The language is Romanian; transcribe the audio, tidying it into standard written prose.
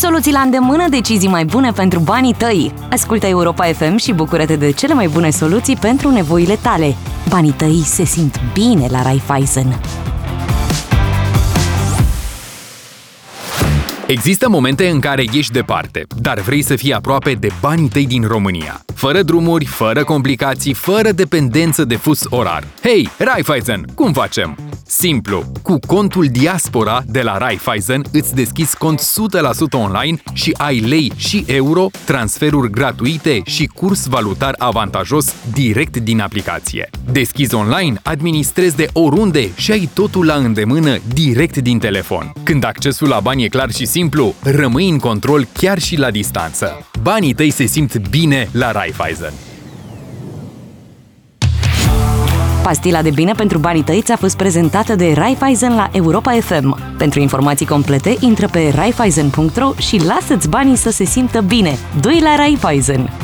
Soluții la îndemână, decizii mai bune pentru banii tăi. Ascultă Europa FM și bucură-te de cele mai bune soluții pentru nevoile tale. Banii tăi se simt bine la Raiffeisen. Există momente în care ești departe, dar vrei să fii aproape de banii tăi din România. Fără drumuri, fără complicații, fără dependență de fus orar. Hei, Raiffeisen, cum facem? Simplu! Cu contul Diaspora de la Raiffeisen îți deschizi cont 100% online și ai lei și euro, transferuri gratuite și curs valutar avantajos direct din aplicație. Deschizi online, administrezi de oriunde și ai totul la îndemână direct din telefon. Când accesul la bani e clar și simplu, rămâi în control chiar și la distanță. Banii tăi se simt bine la Raiffeisen. Pastila de bine pentru banii tăi ți-a fost prezentată de Raiffeisen la Europa FM. Pentru informații complete, intră pe raiffeisen.ro și lasă-ți banii să se simtă bine. Doi la Raiffeisen!